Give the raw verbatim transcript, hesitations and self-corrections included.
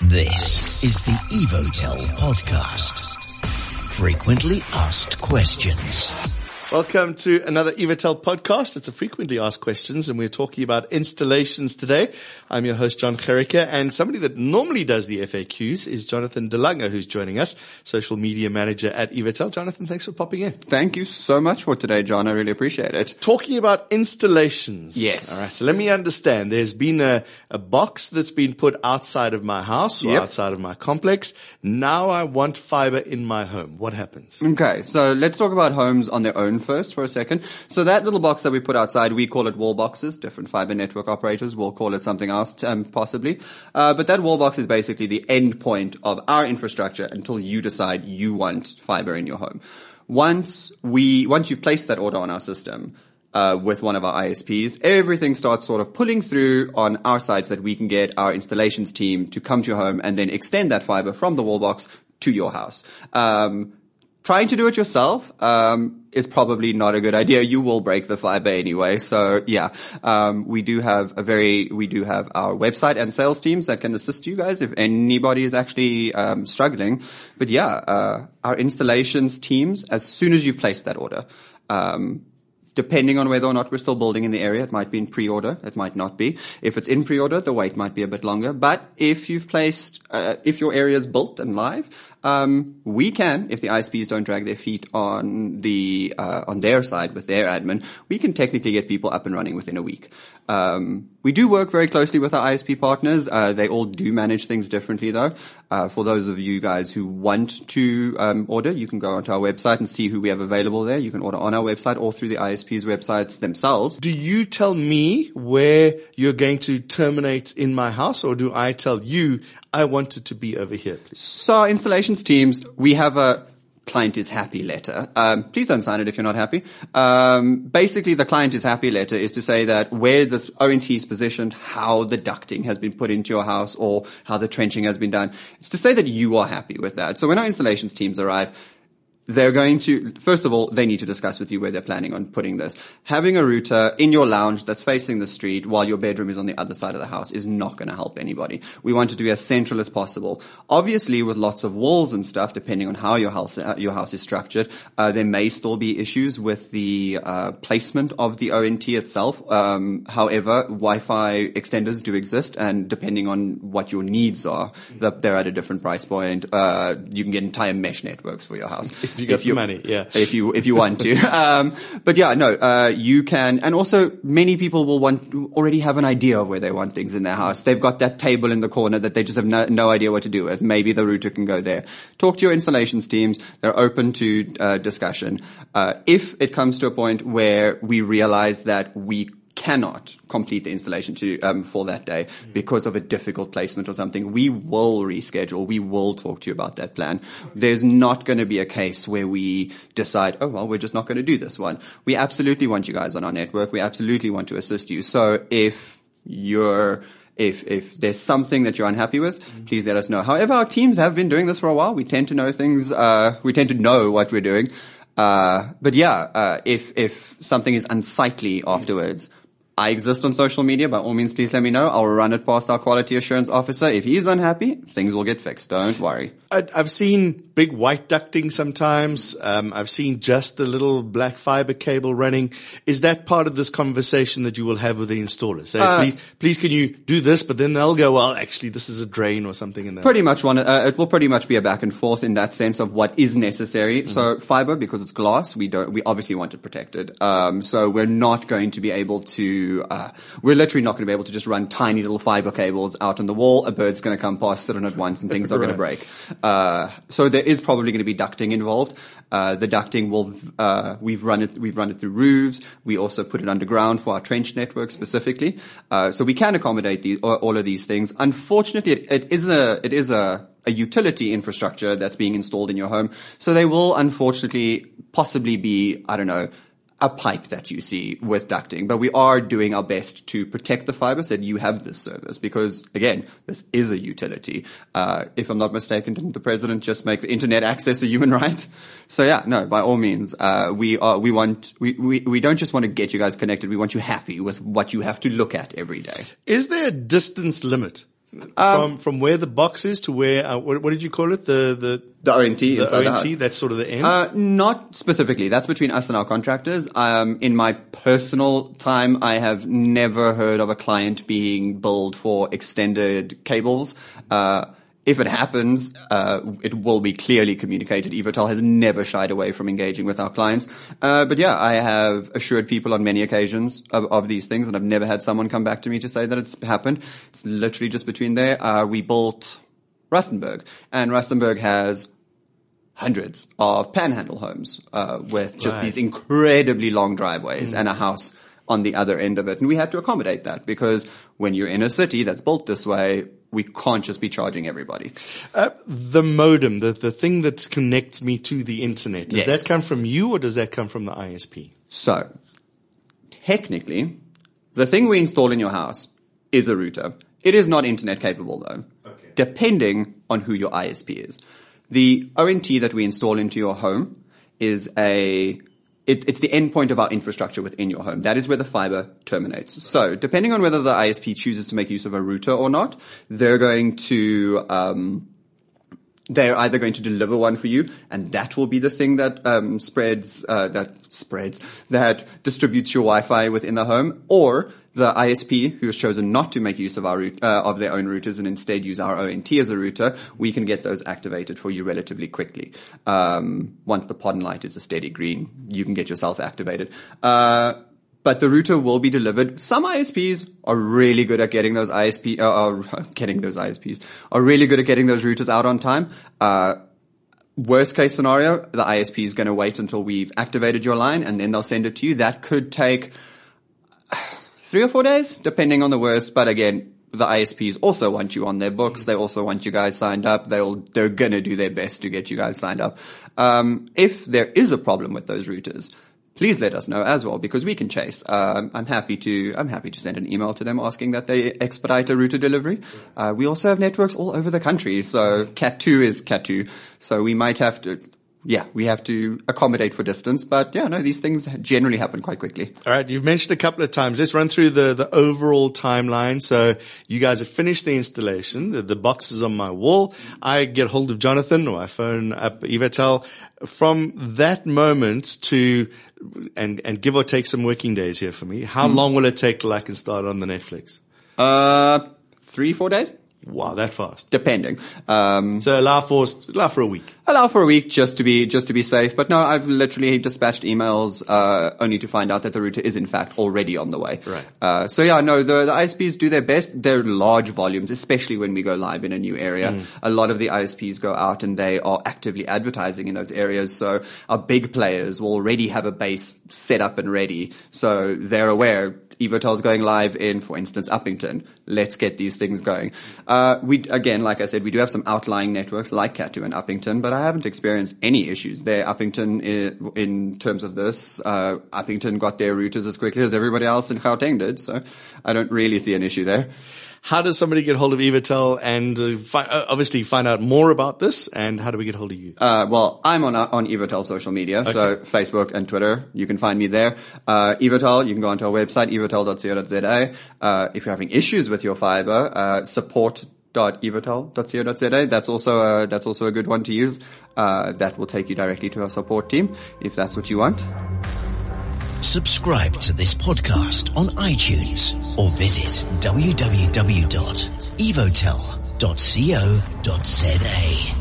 This is the Evotel podcast. Frequently asked questions. Welcome to another Evotel podcast. It's a frequently asked questions, and we're talking about installations today. I'm your host, John Gericke, and somebody that normally does the F A Qs is Jonathan Delanga, who's joining us, social media manager at Evotel. Jonathan, thanks for popping in. Thank you so much for today, John. I really appreciate it. Talking about installations. Yes. All right. So let me understand. There's been a, a box that's been put outside of my house or Yep. outside of my complex. Now I want fiber in my home. What happens? Okay, so let's talk about homes on their own first for a second. So that little box that we put outside, we call it wall boxes. Different fiber network operators will call it something else, um, possibly. Uh, but that wall box is basically the end point of our infrastructure until you decide you want fiber in your home. Once we, once you've placed that order on our system, uh, with one of our I S Ps, everything starts sort of pulling through on our side so that we can get our installations team to come to your home and then extend that fiber from the wall box to your house. Um, Trying to do it yourself um is probably not a good idea. You will break the fiber anyway. So yeah, um we do have a very we do have our website and sales teams that can assist you guys if anybody is actually um struggling. But yeah, uh our installations teams, as soon as you've placed that order, um depending on whether or not we're still building in the area, it might be in pre-order, it might not be. If it's in pre-order, the wait might be a bit longer. But if you've placed, uh, if your area is built and live, um, we can, if the I S Ps don't drag their feet on the, uh, on their side with their admin, we can technically get people up and running within a week. Um, we do work very closely with our I S P partners. Uh, they all do manage things differently though. Uh, for those of you guys who want to, um, order, you can go onto our website and see who we have available there. You can order on our website or through the I S P's websites themselves. Do you tell me where you're going to terminate in my house, or do I tell you I want it to be over here, please? So our installations teams, we have a client is happy letter. Um, please don't sign it if you're not happy. Um, basically, the client is happy letter is to say that where this O N T is positioned, how the ducting has been put into your house, or how the trenching has been done. It's to say that you are happy with that. So when our installations teams arrive, they're going to, first of all, they need to discuss with you where they're planning on putting this. Having a router in your lounge that's facing the street while your bedroom is on the other side of the house is not going to help anybody. We want it to be as central as possible. Obviously, with lots of walls and stuff, depending on how your house, uh, your house is structured, uh, there may still be issues with the, uh, placement of the O N T itself. Um, however, Wi-Fi extenders do exist, and depending on what your needs are, they're at a different price point. Uh, you can get entire mesh networks for your house. You got if you, the money, yeah. If you, if you want to. um, but yeah, no, uh, you can, and also many people will want, already have an idea of where they want things in their house. They've got that table in the corner that they just have no, no idea what to do with. Maybe the router can go there. Talk to your installations teams. They're open to, uh, discussion. Uh, if it comes to a point where we realize that we cannot complete the installation to um for that day because of a difficult placement or something, we will reschedule. We will talk to you about that plan. There's not going to be a case where we decide, oh, well, we're just not going to do this one. We absolutely want you guys on our network. We absolutely want to assist you. So if you're If, if there's something that you're unhappy with, mm-hmm. please let us know. However, our teams have been doing this for a while. We tend to know things, uh, we tend to know what we're doing. Uh, but yeah, uh, if, if something is unsightly afterwards, I exist on social media. By all means, please let me know. I'll run it past our quality assurance officer. If he's unhappy, things will get fixed. Don't worry. I've seen big white ducting sometimes. Um, I've seen just the little black fiber cable running. Is that part of this conversation that you will have with the installers? Say, uh, please, please, can you do this? But then they'll go, well, actually, this is a drain or something in that. Pretty much one. Uh, it will pretty much be a back and forth in that sense of what is necessary. Mm-hmm. So fiber, because it's glass, we don't. We obviously want it protected. Um, so we're not going to be able to. Uh, we're literally not going to be able to just run tiny little fiber cables out on the wall. A bird's going to come past, sit on it once, and things are right. going to break. Uh, so there is probably going to be ducting involved. Uh, the ducting will, uh, we've run it, we've run it through roofs. We also put it underground for our trench network specifically. Uh, so we can accommodate these, all of these things. Unfortunately, it, it is a, it is a, a utility infrastructure that's being installed in your home. So they will unfortunately possibly be, I don't know, a pipe that you see with ducting, but we are doing our best to protect the fiber so that you have this service, because again, this is a utility. Uh, if I'm not mistaken, didn't the president just make the internet access a human right? So yeah, no, by all means, uh, we are, we want, we, we, we don't just want to get you guys connected. We want you happy with what you have to look at every day. Is there a distance limit From from where the box is to where, uh, what, what did you call it? The, the, The O N T the inside O the N T, house. that's sort of the end? Uh, not specifically. That's between us and our contractors. Um, in my personal time, I have never heard of a client being billed for extended cables. Uh, if it happens, uh, it will be clearly communicated. evotel has never shied away from engaging with our clients. Uh, but yeah, I have assured people on many occasions of, of these things, and I've never had someone come back to me to say that it's happened. It's literally just between there. Uh, we built Rustenburg, and Rustenburg has hundreds of panhandle homes, uh, with just Right. these incredibly long driveways mm. and a house on the other end of it. And we had to accommodate that because when you're in a city that's built this way, we can't just be charging everybody. Uh, the modem, the, the thing that connects me to the internet, does Yes. that come from you or does that come from the I S P? So, technically, the thing we install in your house is a router. It is not internet capable though, Okay. depending on who your I S P is. The O N T that we install into your home is a It, it's the endpoint of our infrastructure within your home. That is where the fiber terminates. So, depending on whether the I S P chooses to make use of a router or not, they're going to, um, they're either going to deliver one for you, and that will be the thing that um, spreads, uh, that spreads, that distributes your Wi-Fi within the home, or the I S P who has chosen not to make use of our route, uh, of their own routers and instead use our O N T as a router, we can get those activated for you relatively quickly. Um, once the pod and light is a steady green, you can get yourself activated. Uh, but the router will be delivered. Some I S Ps are really good at getting those I S P, uh, are getting those I S Ps, are really good at getting those routers out on time. Uh, Worst case scenario, the I S P is going to wait until we've activated your line and then they'll send it to you. That could take three or four days, depending on the worst. But again, the I S Ps also want you on their books. They also want you guys signed up. They'll, they're going to do their best to get you guys signed up. Um, if there is a problem with those routers, please let us know as well, because we can chase. Um, I'm happy to, I'm happy to send an email to them asking that they expedite a router delivery. Uh, we also have networks all over the country. So Cat two is Cat two. So we might have to, yeah, we have to accommodate for distance. But yeah, no, these things generally happen quite quickly. All right. You've mentioned a couple of times. Let's run through the, the overall timeline. So you guys have finished the installation. The, the box is on my wall. I get hold of Jonathan or I phone up evotel. From that moment to, and, and give or take some working days here for me, how mm. long will it take till I can start on the Netflix? Uh, three, four days. Wow, that fast. Depending. Um, so allow for, allow for a week. Allow for a week just to be, just to be safe. But no, I've literally dispatched emails, uh, only to find out that the router is in fact already on the way. Right. Uh, so yeah, no, the, the I S Ps do their best. They're large volumes, especially when we go live in a new area. Mm. A lot of the I S Ps go out and they are actively advertising in those areas. So our big players will already have a base set up and ready. So they're aware. evotel's going live in, for instance, Uppington. Let's get these things going. Uh, we, again, like I said, we do have some outlying networks like Cat two and Uppington, but I haven't experienced any issues there. Uppington, in, in terms of this, uh, Uppington got their routers as quickly as everybody else in Gauteng did, so I don't really see an issue there. How does somebody get hold of evotel and uh, fi- uh, obviously find out more about this? And how do we get hold of you? Uh, well, I'm on, on evotel social media. Okay. So Facebook and Twitter. You can find me there. Uh, evotel, you can go onto our website, evotel dot co dot za. Uh, if you're having issues with your fiber, uh, support dot evotel dot co dot za. That's also a, that's also a good one to use. Uh, that will take you directly to our support team if that's what you want. Subscribe to this podcast on iTunes or visit w w w dot evotel dot co dot za.